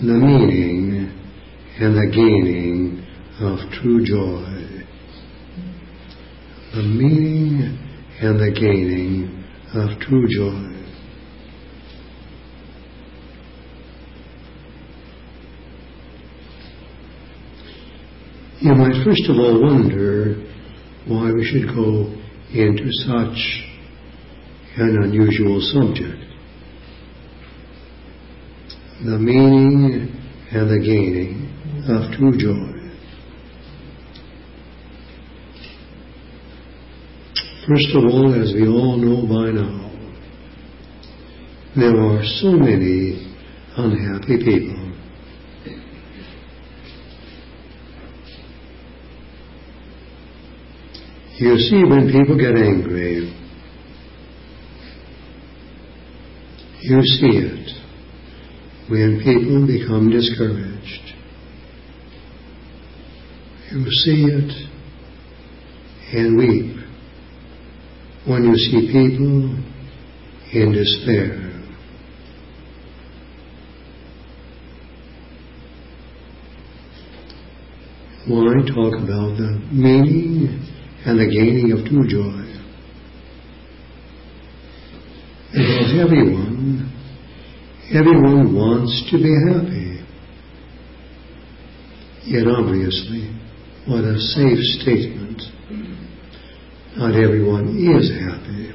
the meaning and the gaining of true joy. The meaning and the gaining of true joy. You might first of all wonder why we should go into such an unusual subject. The meaning and the gaining of true joy. First of all, as we all know by now, there are so many unhappy people. You see, when people get angry, you see it when people become discouraged. You see it and weep when you see people in despair. Why talk about the meaning and the gaining of true joy? Because everyone wants to be happy. Yet obviously, what a safe statement. Not everyone is happy.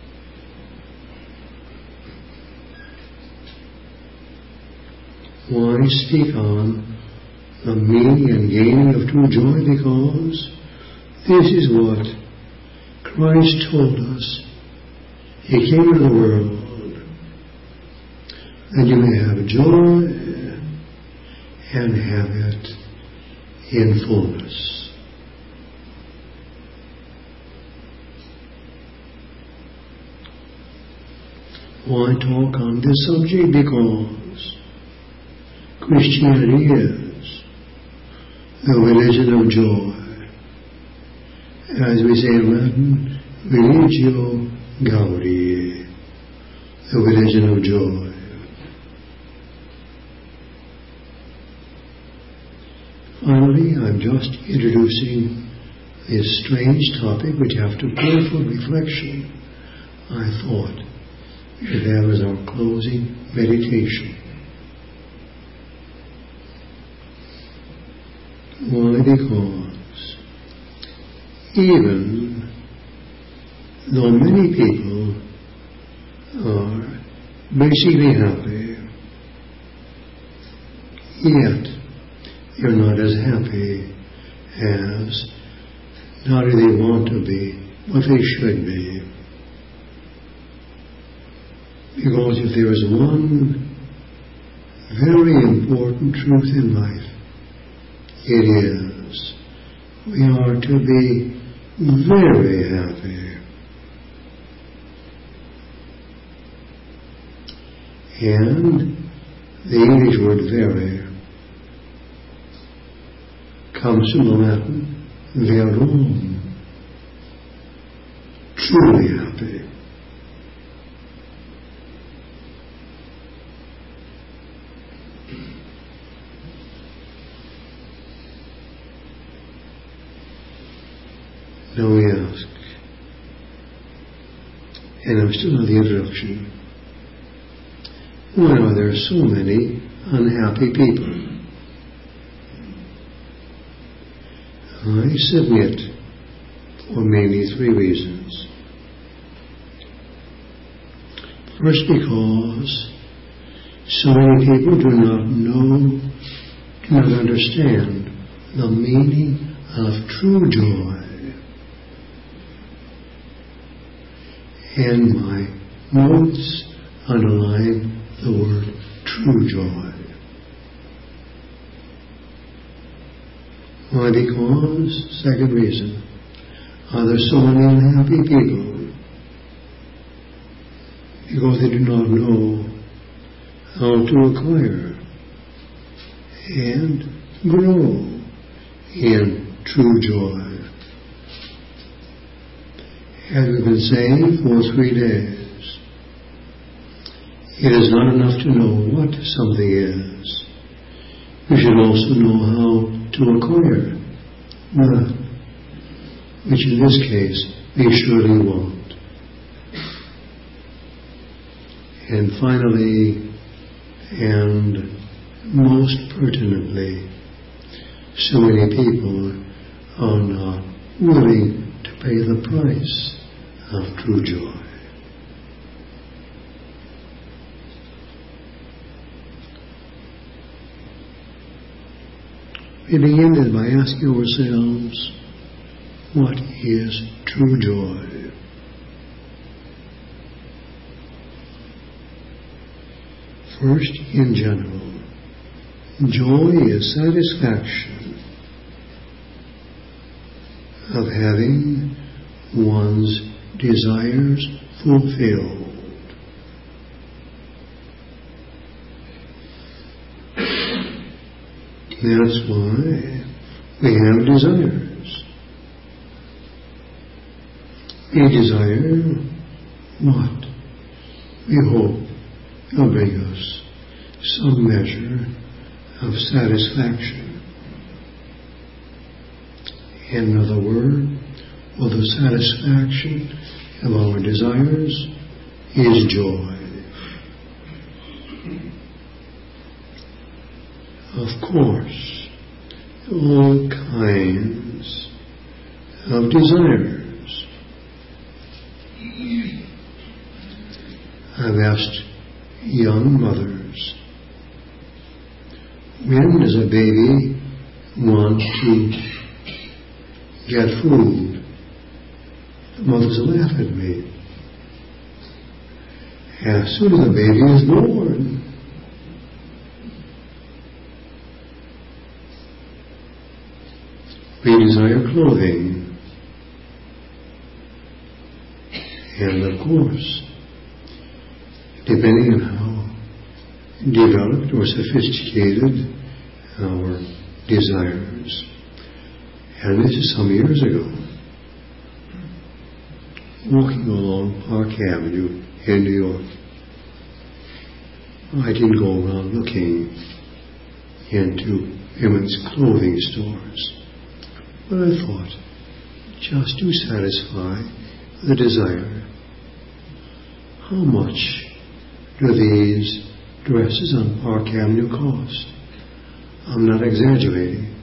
Why speak on the meaning and gaining of true joy? Because this is what Christ told us. He came into the world that you may have joy and have it in fullness. Why talk on this subject? Because Christianity is the religion of joy. As we say in Latin, religio gaudi, the religion of joy. Finally, I'm just introducing this strange topic which, after careful reflection, I thought we should have as our closing meditation. Why? Because even though many people are basically happy, yet you're not as happy as not only they want to be, but they should be. Because if there is one very important truth in life, it is we are to be very happy. And the English word very comes from the Latin verum, truly happy. Now we ask, and I'm still on the introduction, why are there so many unhappy people? I submit for mainly three reasons. First, because so many people do not understand the meaning of true joy. And my notes underline the word true joy. Why? Because, second reason, are there so many unhappy people? Because they do not know how to acquire and grow in true joy. As we've been saying for 3 days, it is not enough to know what something is. You should also know how to acquire that, which in this case we surely want. And finally, and most pertinently, so many people are not willing to pay the price of true joy. We begin by asking ourselves, what is true joy? First, in general, joy is satisfaction of having one's desires fulfilled. That's why we have desires. We desire what we hope will bring us some measure of satisfaction. In other words, the satisfaction of our desires is joy. Of course, all kinds of desires. I've asked young mothers, when does a baby want to get food? The mothers laugh at me. As soon as the baby is born. We desire clothing. And of course, depending on how developed or sophisticated our desires, and this is some years ago, walking along Park Avenue in New York, I didn't go around looking into women's clothing stores. But I thought, just to satisfy the desire, how much do these dresses on Park Avenue cost? I'm not exaggerating.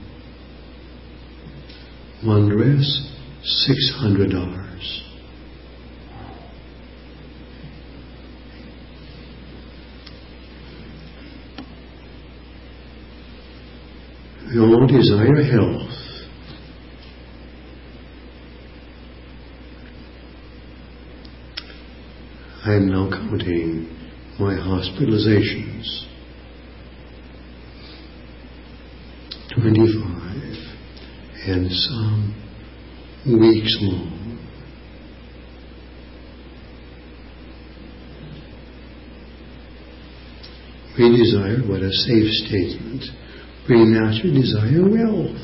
One dress, $600. We all desire health. I am now counting my hospitalizations. 25 and some weeks long. We desire, what a safe statement, we naturally desire wealth.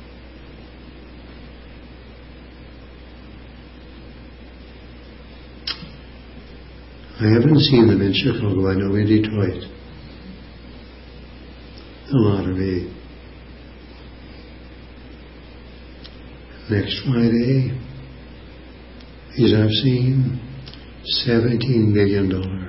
I haven't seen them in Chicago, I know in Detroit. The lottery. Next Friday, as I've seen, $17 million.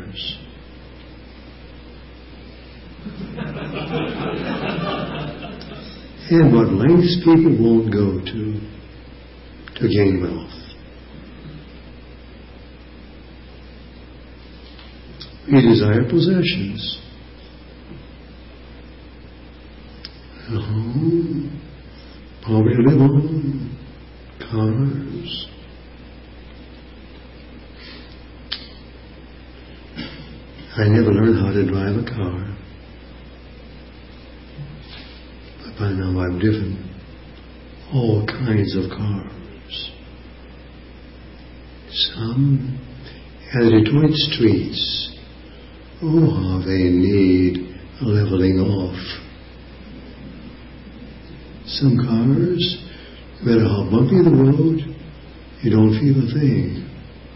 And what lengths people won't go to gain wealth. We desire possessions. A home, probably live on, cars. I never learned how to drive a car. But by now I've driven all kinds of cars. Some at the Detroit streets. Oh, how they need leveling off. Some cars, no matter how bumpy the road, you don't feel a thing.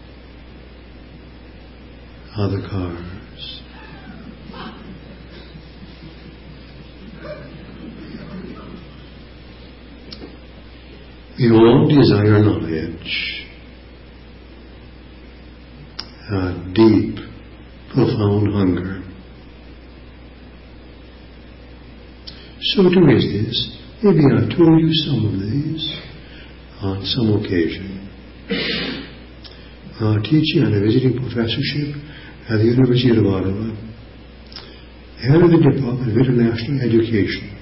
Other cars, We all desire knowledge, a deep, profound hunger. So to raise this, maybe I've told you some of these on some occasion. Teaching on a visiting professorship at the University of Ottawa, head of the Department of International Education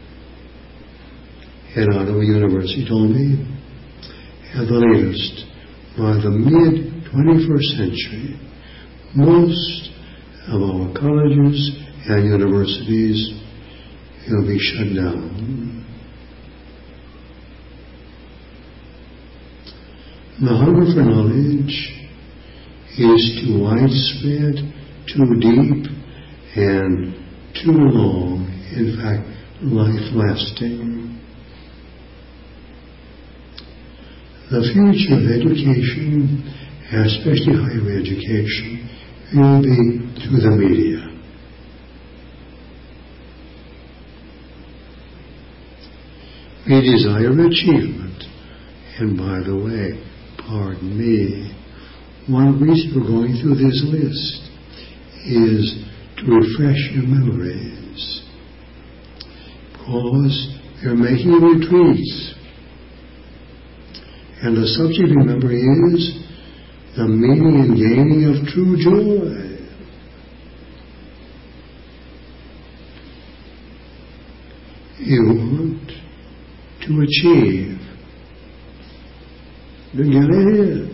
at Ottawa University, told me at the latest, by the mid-21st century, most of our colleges and universities will be shut down. The hunger for knowledge is too widespread, too deep, and too long, in fact, life-lasting. The future of education, especially higher education, will be through the media. We desire achievement, and by the way, pardon me, one reason for going through this list is to refresh your memories, because we're making retreats, and the subject, remember, is the meaning and gaining of true joy. You want to achieve, to get ahead.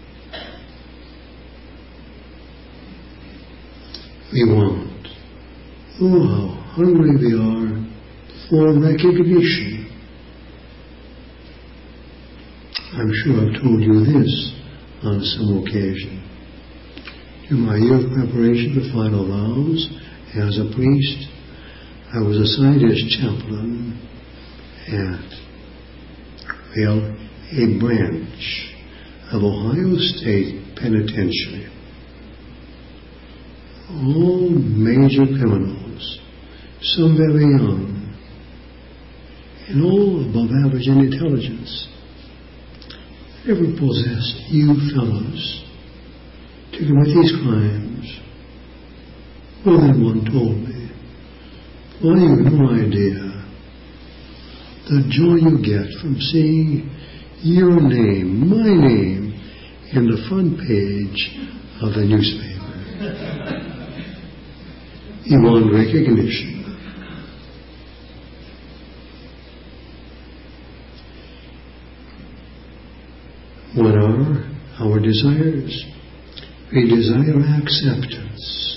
We want, oh, how hungry we are for recognition. I'm sure I've told you this on some occasion. In my year of preparation for final vows, as a priest, I was assigned as chaplain at, a branch of Ohio State Penitentiary. All major criminals, some very young, and all above average in intelligence, never possessed you fellows to commit these crimes. More than one told me, well, you have no idea the joy you get from seeing your name, my name, in the front page of the newspaper. You want recognition. What are our desires? We desire acceptance.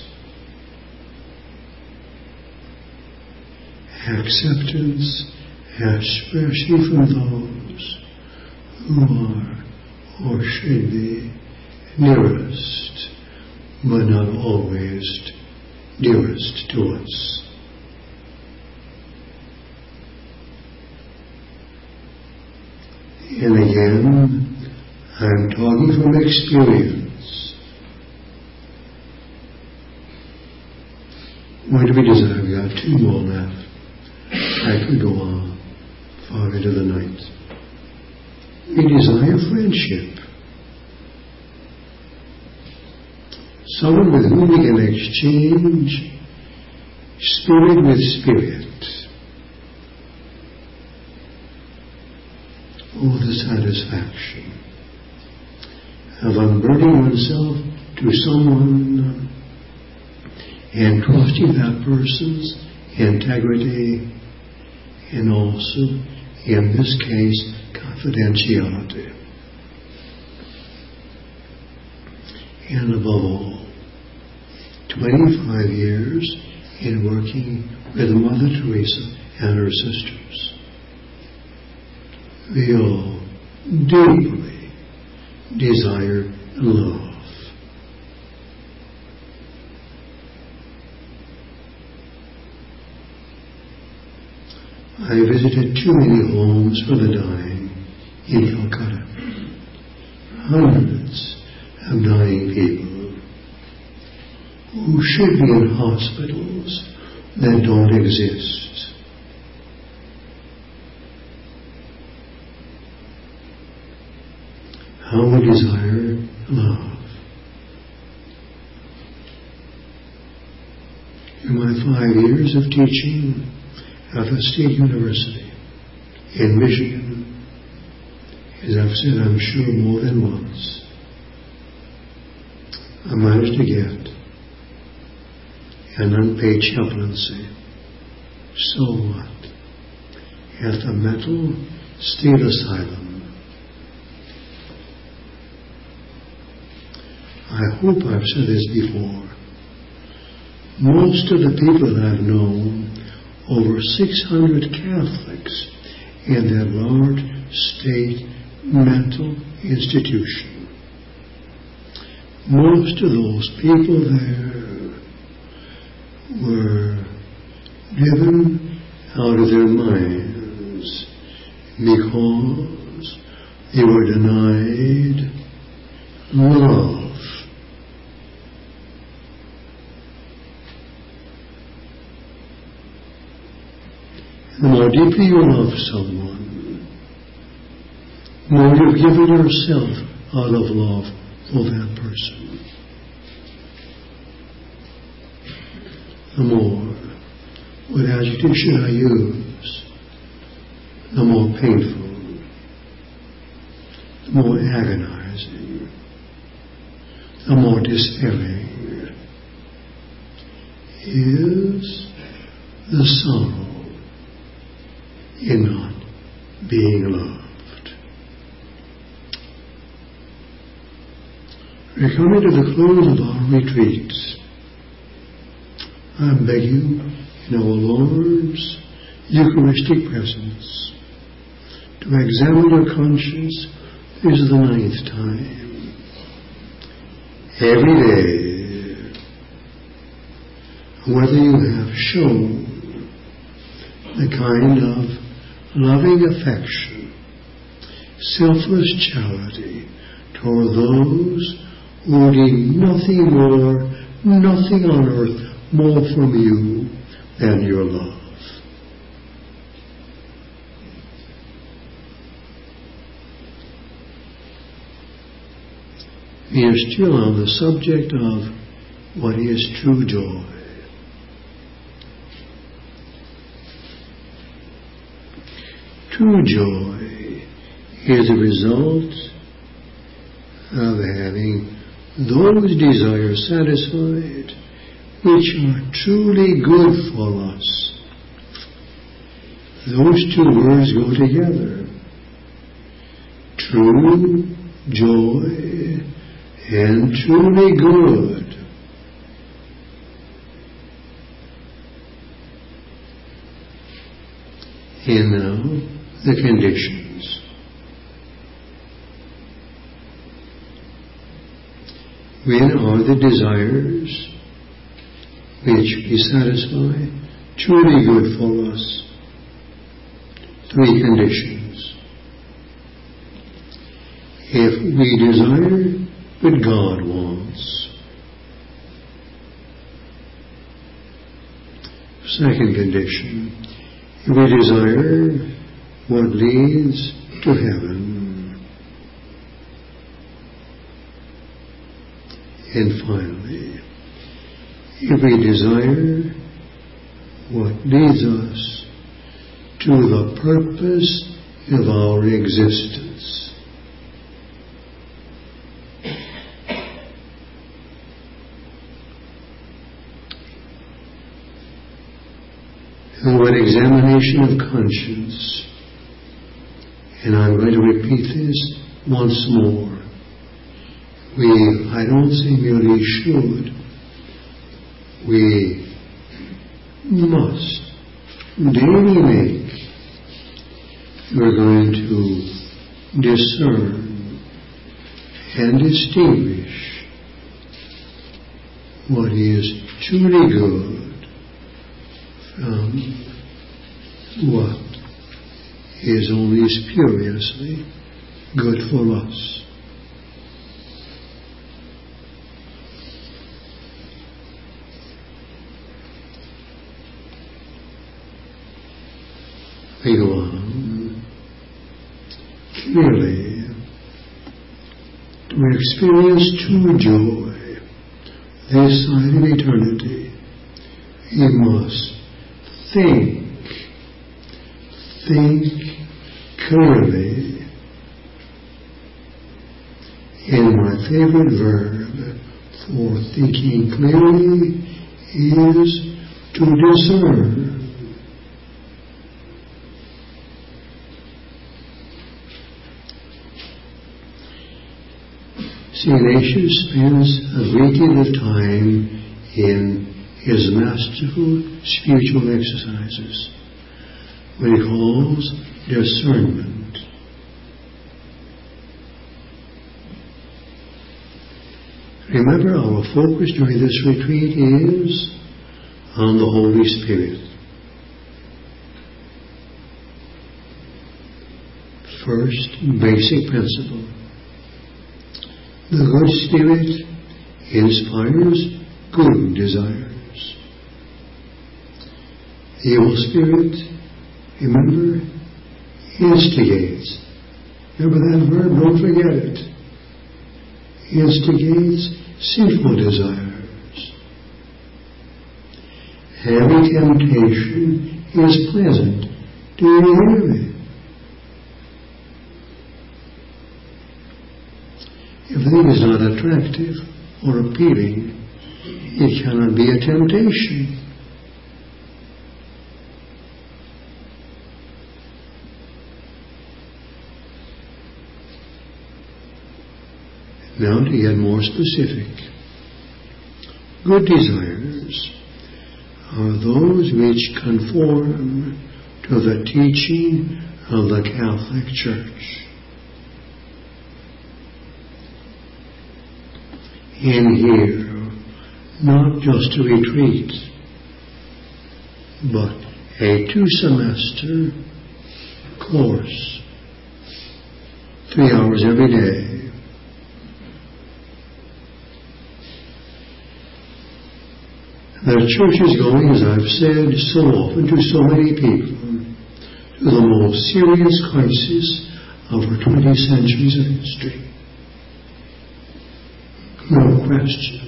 Acceptance, especially from those who are or should be nearest, but not always dearest to us. And again, I'm talking from experience. What do we desire? We got 2 more left. I could go on far into the night. We desire friendship. Someone with whom we can exchange spirit with spirit. Oh, the satisfaction of unburdening oneself to someone and trusting that person's integrity and also, in this case, confidentiality. And above all, 25 years in working with Mother Teresa and her sisters. We all deeply desire love. I visited too many homes for the dying in Calcutta. Hundreds of dying people who should be in hospitals that don't exist. how we desire love. In my 5 years of teaching at the State University in Michigan, as I've said, I'm sure more than once, I managed to get an unpaid chaplaincy. So what? At the mental state asylum. I hope I've said this before. Most of the people that I've known, over 600 Catholics in that large state mental institution, most of those people there were driven out of their minds because they were denied love. The more deeply you love someone, the more you've given yourself out of love for that person, the more, what adjective should I use, the more painful, the more agonizing, the more despairing is the sorrow in not being loved. We're coming to the close of our retreats. I beg you, in our Lord's Eucharistic presence, to examine your conscience. This is the 9th time. Every day, whether you have shown the kind of loving affection, selfless charity toward those who need nothing more, nothing on earth more from you than your love. We are still on the subject of what is true joy. True joy is a result of having those desires satisfied which are truly good for us. Those two words go together. True joy and truly good. And now, the conditions. When are the desires which we satisfy truly good for us? 3 conditions. If we desire what God wants. 2nd condition. If we desire what leads to heaven. And finally, if we desire what leads us to the purpose of our existence. Through an examination of conscience, and I'm going to repeat this once more. I don't say merely should, we must daily make. We're going to discern and distinguish what is truly good from what is only spuriously good for us. We go on. Clearly, experience true joy this side of eternity, you must think clearly. And my favorite verb for thinking clearly is to discern. St. Ignatius spends a great deal of time in his masterful spiritual exercises, what he calls discernment. Remember, our focus during this retreat is on the Holy Spirit. First basic principle. The good Spirit inspires good desires. The evil Spirit, remember, instigates. Remember that verb, don't forget it. Instigates sinful desires. Every temptation is pleasant to the enemy. If a thing is not attractive or appealing, it cannot be a temptation. Now to get more specific. Good desires are those which conform to the teaching of the Catholic Church. In here, not just a retreat, but a 2-semester course, 3 hours every day. The church is going, as I've said so often to so many people, to the most serious crisis of our 20 centuries of history. No question.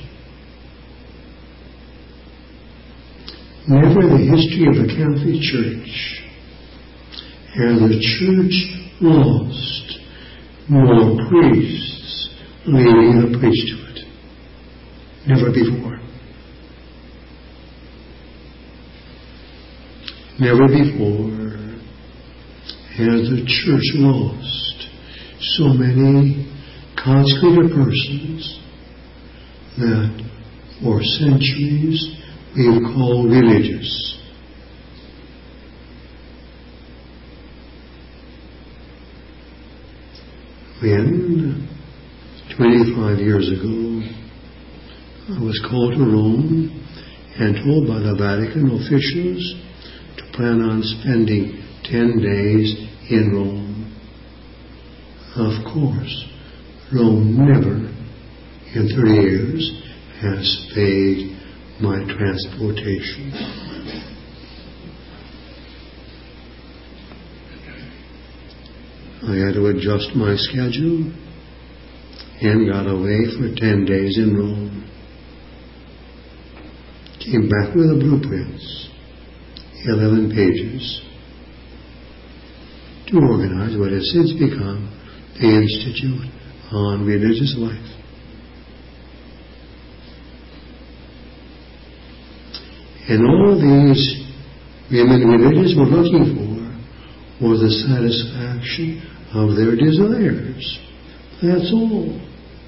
Never in the history of the Catholic Church has the Church lost more priests leaving the priesthood. Never before. Never before has the Church lost so many consecrated persons that for centuries we've called religious. When, 25 years ago, I was called to Rome and told by the Vatican officials to plan on spending 10 days in Rome. Of course, Rome never in 30 years has paid my transportation. I had to adjust my schedule and got away for 10 days in Rome. Came back with the blueprints, 11 pages, to organize what has since become the Institute on Religious Life. And all these women religious were looking for was the satisfaction of their desires. That's all.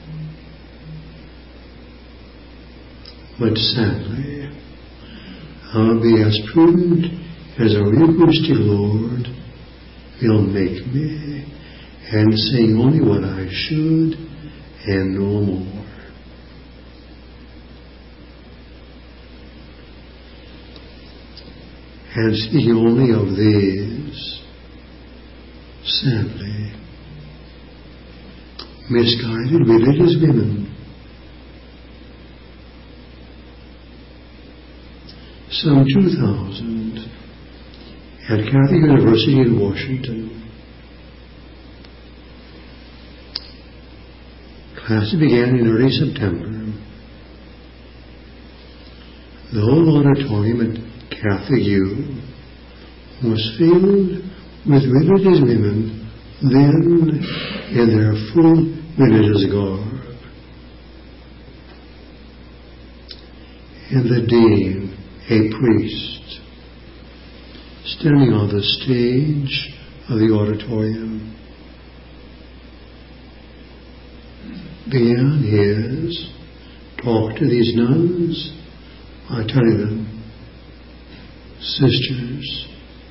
But sadly, I'll be as prudent as our Eucharistic Lord will make me, and saying only what I should and no more. And speaking only of these, sadly, misguided religious women. Some 2,000 at Catholic University in Washington. Class began in early September. The whole auditorium at Catholic U was filled with religious women then in their full religious garb. And the dean, a priest, standing on the stage of the auditorium, began his talk to these nuns by telling them, "Sisters,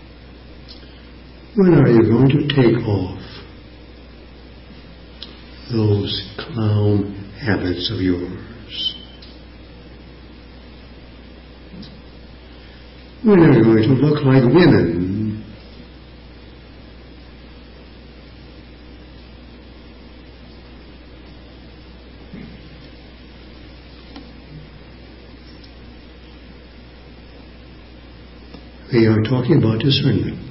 when are you going to take off those clown habits of yours? When are you going to look like women? We are talking about discernment.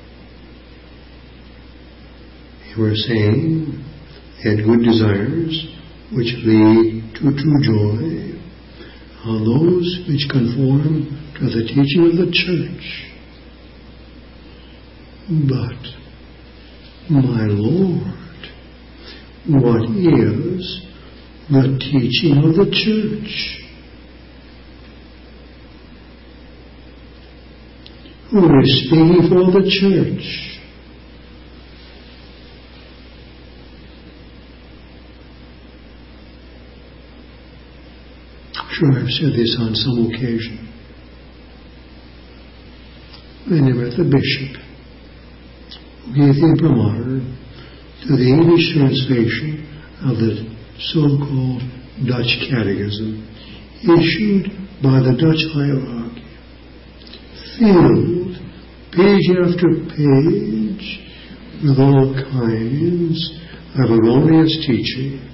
We were saying that good desires which lead to true joy are those which conform to the teaching of the Church. But, my Lord, what is the teaching of the Church? Who is speaking for the Church? Sure, I've said this on some occasion. When I met the bishop who gave the imprimatur to the English translation of the so-called Dutch Catechism issued by the Dutch hierarchy, filled page after page with all kinds of erroneous teaching.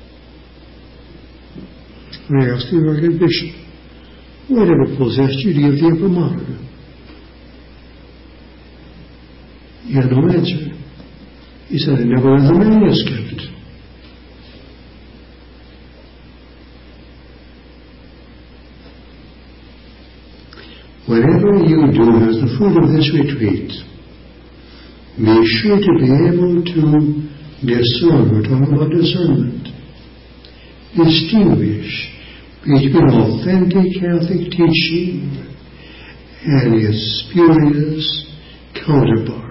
I asked the American bishop, whatever possessed you to give the imprimatur? He had no answer. He said, I never read the manuscript. Whatever you do as the fruit of this retreat, be sure to be able to discern. We're talking about discernment. Distinguish between authentic Catholic teaching and its spurious counterpart.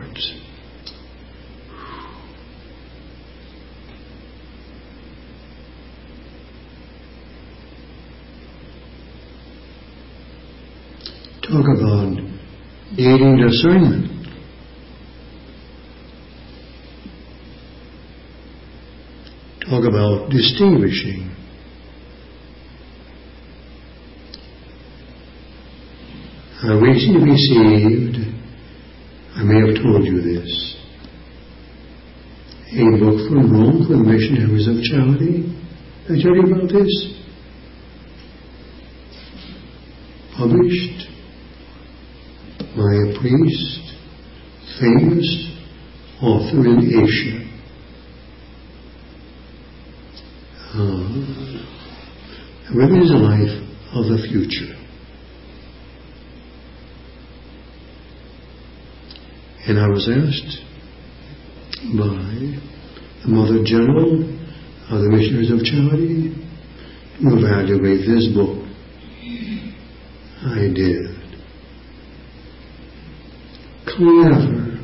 Talk about needing discernment. Talk about distinguishing. I recently received, I may have told you this, a book from Rome for the Missionaries of Charity. Did I tell you about this? Published by a priest, famous author in Asia. The Women's Life of the Future. And I was asked by the Mother General of the Missionaries of Charity to evaluate this book. I did. Clever,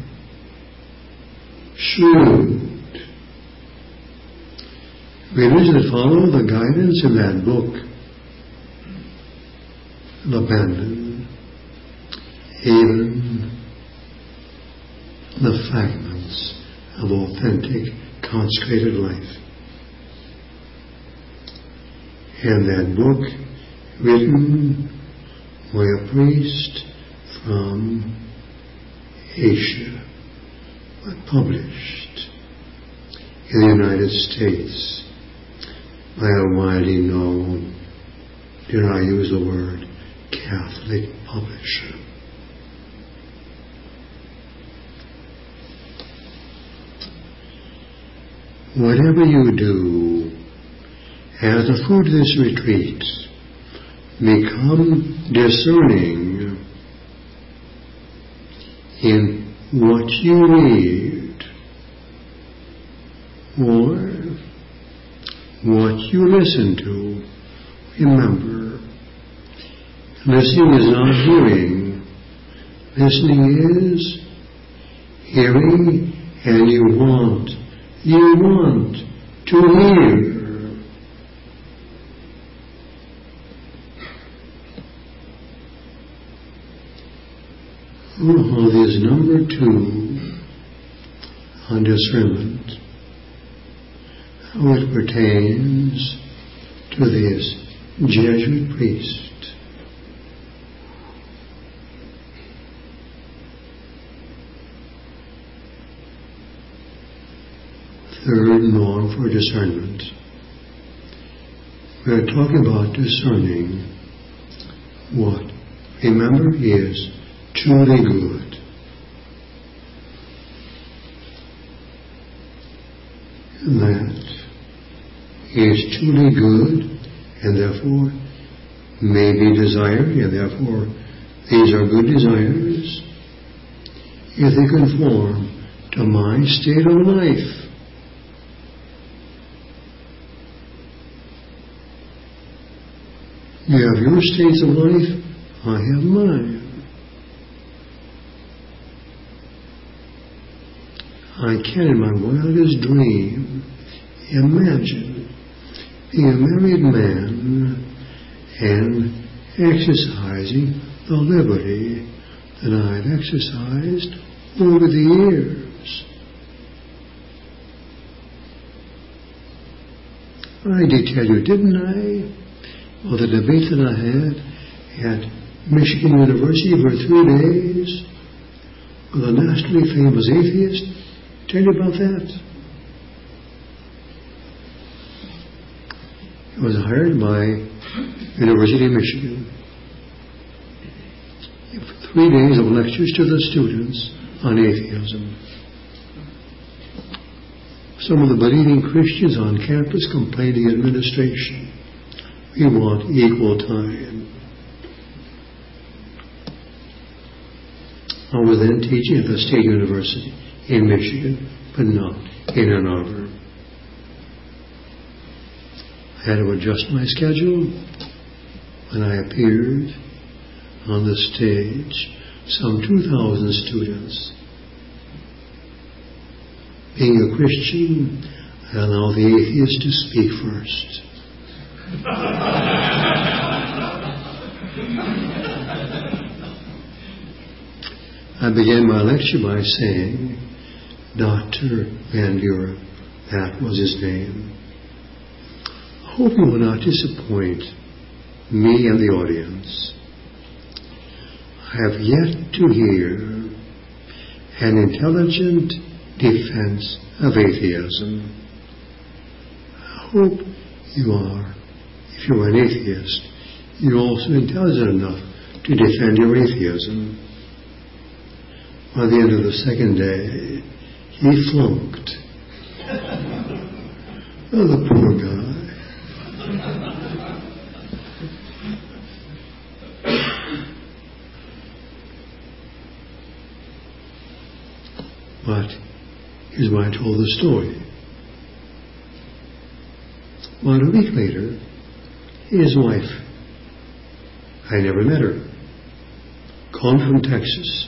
shrewd. Readers that follow the guidance in that book abandon even the fragments of authentic consecrated life. And that book, written by a priest from Asia, but published in the United States by a widely known, dare I use the word, Catholic publisher. Whatever you do, as the fruit of this retreat, become discerning in what you read or what you listen to. Remember, listening is not hearing. Listening is hearing, and you want to hear. This is number 2 on discernment, how it pertains to this Jesuit priest. Third norm for discernment. We are talking about discerning what, remember, is truly good. And that is truly good, and therefore may be desired, and therefore these are good desires if they conform to my state of life. You have your states of life, I have mine. I can, in my wildest dream, imagine being a married man and exercising the liberty that I've exercised over the years. I did tell you, didn't I? Well, the debate that I had at Michigan University for 3 days with a nationally famous atheist. Tell you about that. He was hired by University of Michigan for 3 days of lectures to the students on atheism. Some of the believing Christians on campus complained to the administration. We want equal time. I was then teaching at the State University in Michigan, but not in Ann Arbor. I had to adjust my schedule when I appeared on the stage. Some 2,000 students. Being a Christian, I allow the atheist to speak first. I began my lecture by saying, Dr. Van Buren, that was his name. I hope you will not disappoint me and the audience. I have yet to hear an intelligent defense of atheism. I hope you are. If you are an atheist, you're also intelligent enough to defend your atheism. By the end of the second day, he flunked. Oh, the poor guy. But here's why I told the story. About a week later, his wife, I never met her, called from Texas.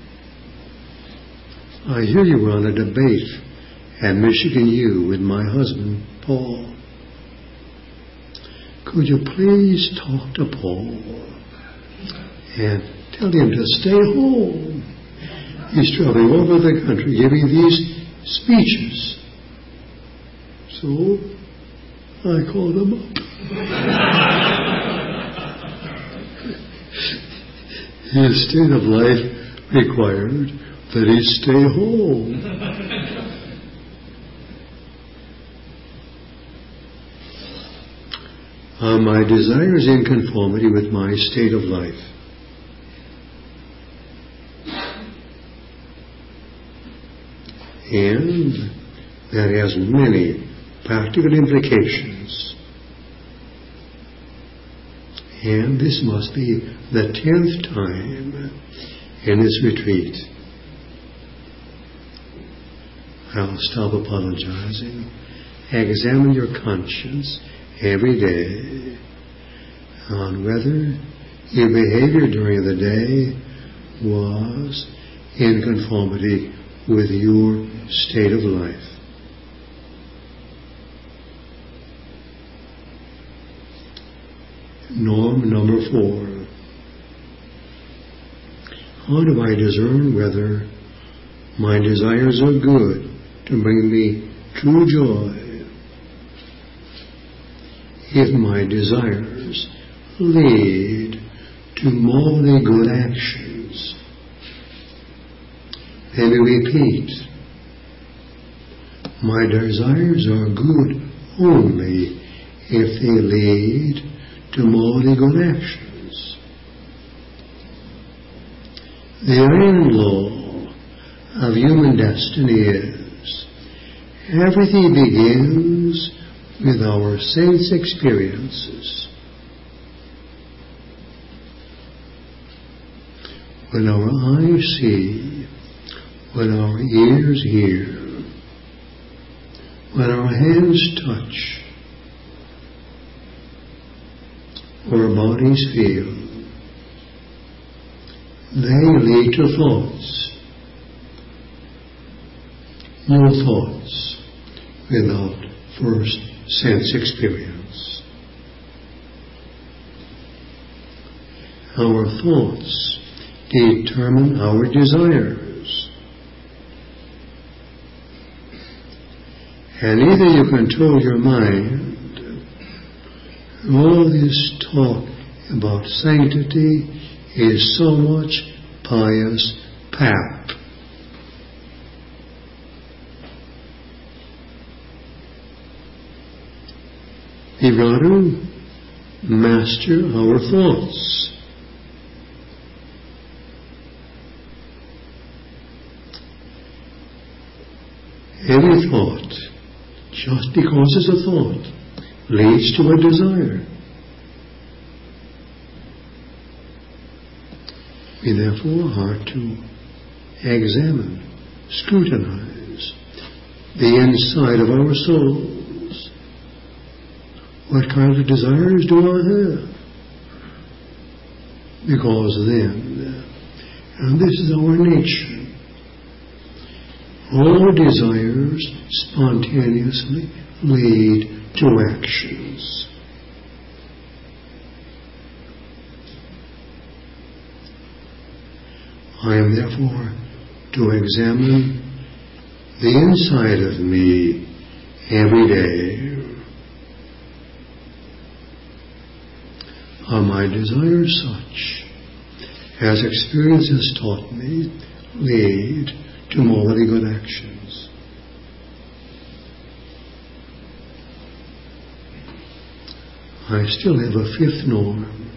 I hear you were on a debate at Michigan U with my husband, Paul. Could you please talk to Paul and tell him to stay home? He's traveling over the country giving these speeches. So I called him up. His state of life required that he stay home. Are my desires in conformity with my state of life? And that has many practical implications And this must be the 10th time in this retreat. I'll stop apologizing. Examine your conscience every day on whether your behavior during the day was in conformity with your state of life. Norm number 4. How do I discern whether my desires are good to bring me true joy? If my desires lead to morally good actions, let me repeat, my desires are good only if they lead to morally good actions. The iron law of human destiny is everything begins with our sense experiences. When our eyes see, when our ears hear, when our hands touch, or our bodies feel, they lead to thoughts. No thoughts without first sense experience. Our thoughts determine our desires. And either you control your mind, all this talk about sanctity is so much pious pap. We've got to master our thoughts. Every thought, just because it's a thought, leads to a desire. We therefore are to examine, scrutinize the inside of our souls. What kind of desires do I have? Because then, and this is our nature, all desires spontaneously lead to actions. I am therefore to examine the inside of me every day. Are my desires such, as experience has taught me, lead to morally good actions? I still have a 5th norm.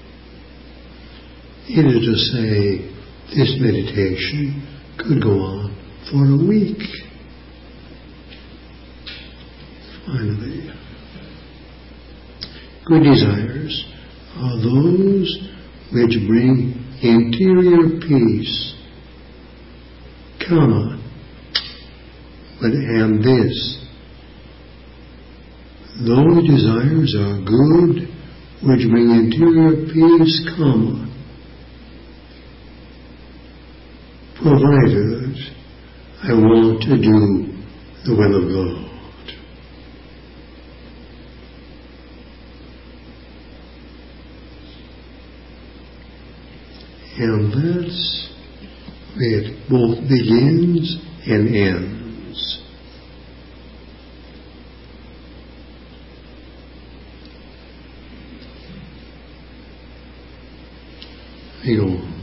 It is to say, this meditation could go on for a week. Finally, good desires are those which bring interior peace, and this, those desires are good which bring interior peace, provided I want to do the will of God. And that's where it both begins and ends. We go on.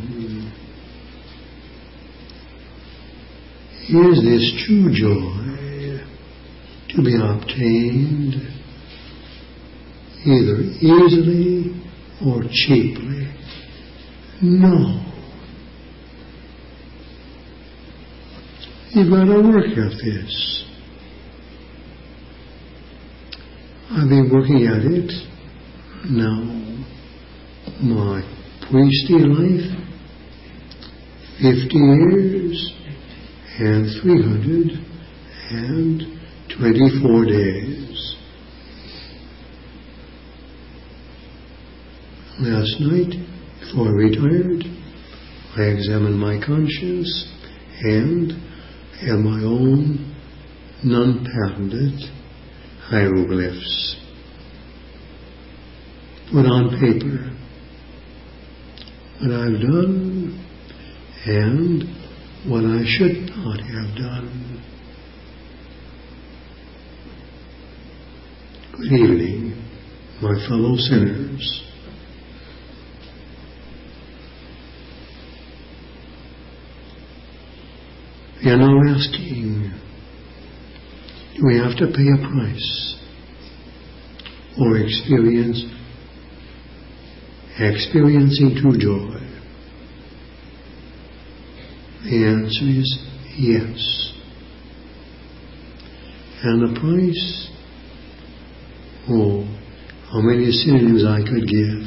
Is this true joy to be obtained either easily or cheaply? No. You've got to work at this. I've been working at it. No. my priestly life, 50 years and 324 days. Last night, before I retired, I examined my conscience and had my own non-patented hieroglyphs put on paper what I've done and what I should not have done. Good evening, my fellow sinners. We are now asking, do we have to pay a price or experiencing true joy? The answer is yes. And the price? Oh, how many synonyms I could give.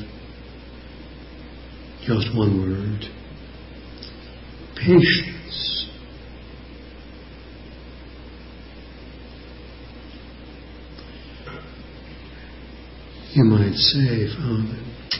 Just one word. Patience. You might say, Father,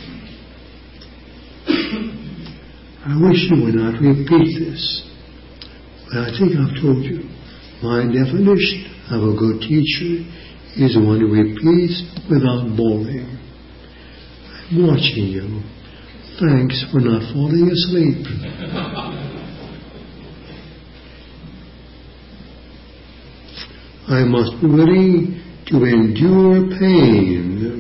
I wish you would not repeat this, but I think I've told you. My definition of a good teacher is one who repeats without boring. I'm watching you. Thanks for not falling asleep. I must be willing to endure pain.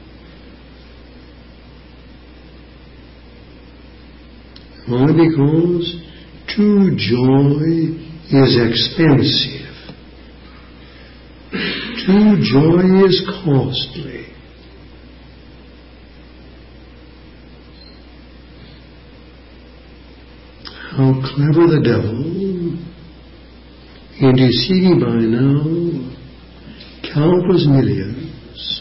Only because true joy is expensive. True joy is costly. How clever the devil in deceiving by now countless millions,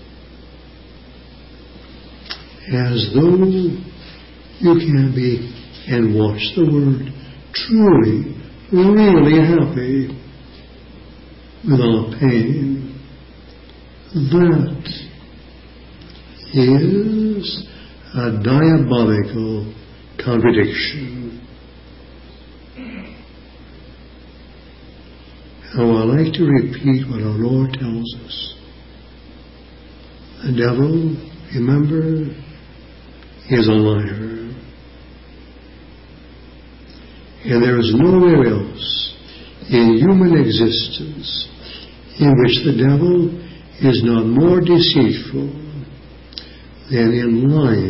as though you can be, and watch the word, truly, really happy without pain. That is a diabolical contradiction. How I like to repeat what our Lord tells us. The devil, remember, is a liar. And there is nowhere else in human existence in which the devil is not more deceitful than in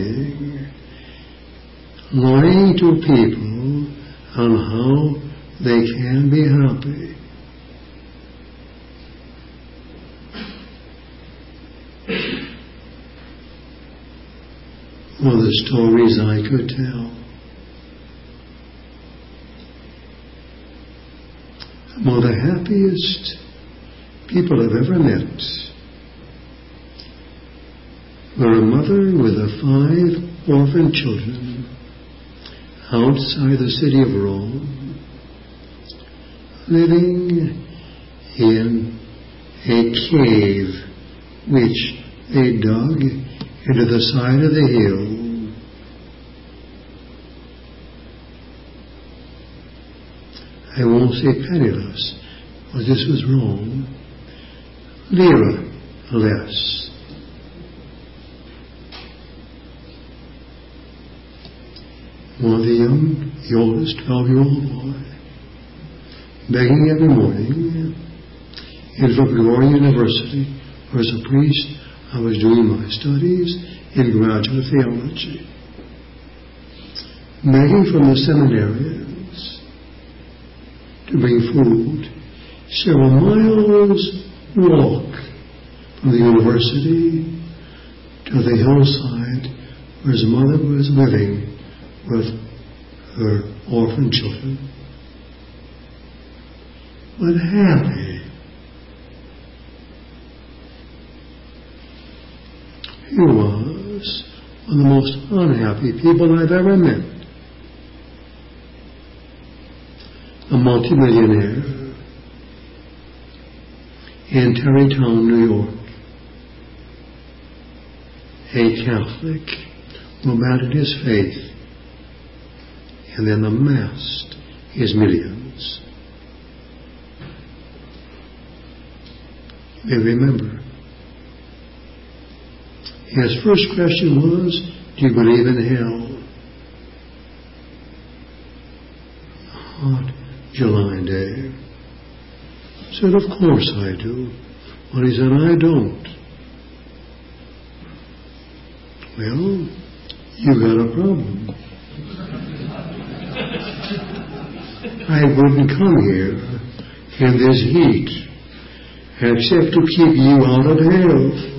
lying to people on how they can be happy. Well, the stories I could tell. Among the happiest people I've ever met were a mother with 5 orphan children outside the city of Rome, living in a cave which they dug into the side of the hill. I won't say penniless, but this was wrong. Lira-less. One of the oldest 12-year-old boy, begging every morning in Gloria University, where as a priest I was doing my studies in graduate theology, begging from the seminarians to bring food, several miles walk from the university to the hillside where his mother was living with her orphan children. But happy. He was one of the most unhappy people I've ever met. A multimillionaire in Tarrytown, New York. A Catholic who abandoned his faith and then amassed his millions. You may remember, his first question was, do you believe in hell? Hot July day. I said, of course I do. Well, he said, I don't. Well, you got a problem. I wouldn't come here in this heat except to keep you out of hell.